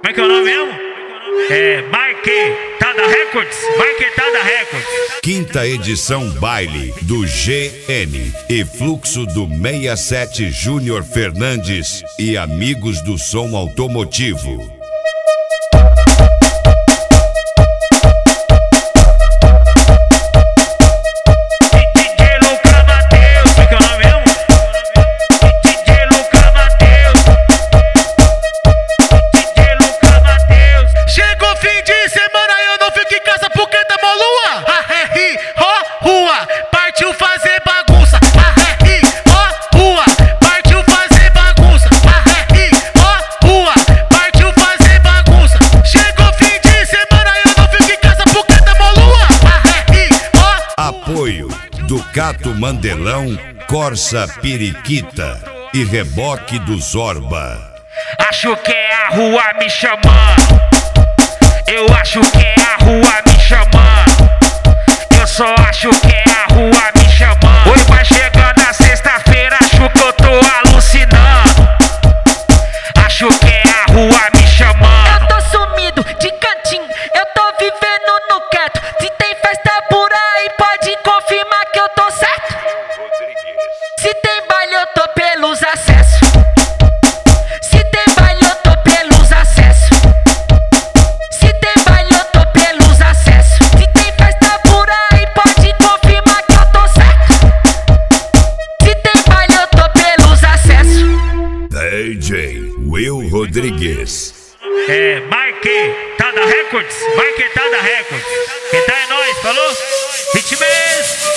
Como é que é o nome mesmo? Marquetada Records. Marquetada Records. Quinta edição baile do GN e fluxo do 67 Júnior Fernandes e amigos do som automotivo. Apoio Ducato Mandelão, Corsa Periquita e Reboque do Zorba. Acho que é a rua me chamando. Eu acho que é a rua me chamando. Eu só acho que é a rua me chamando. Hoje vai chegando a sexta-feira, acho que eu tô alucinando. Acho que é a rua me chamando. Eu tô sumido de cantinho, eu tô vivendo no quieto. Se tem festa por aí, pode confirmar que eu tô certo. Se tem baile, eu tô pelos acessos. Se tem baile, eu tô pelos acessos. Se tem baile, eu tô pelos acessos. Se tem festa por aí, pode confirmar que eu tô certo. Se tem baile, eu tô pelos acessos. DJ Will Rodrigues. Marquetada Records. Marquetada Records. Quem tá é nós, falou? Hitman.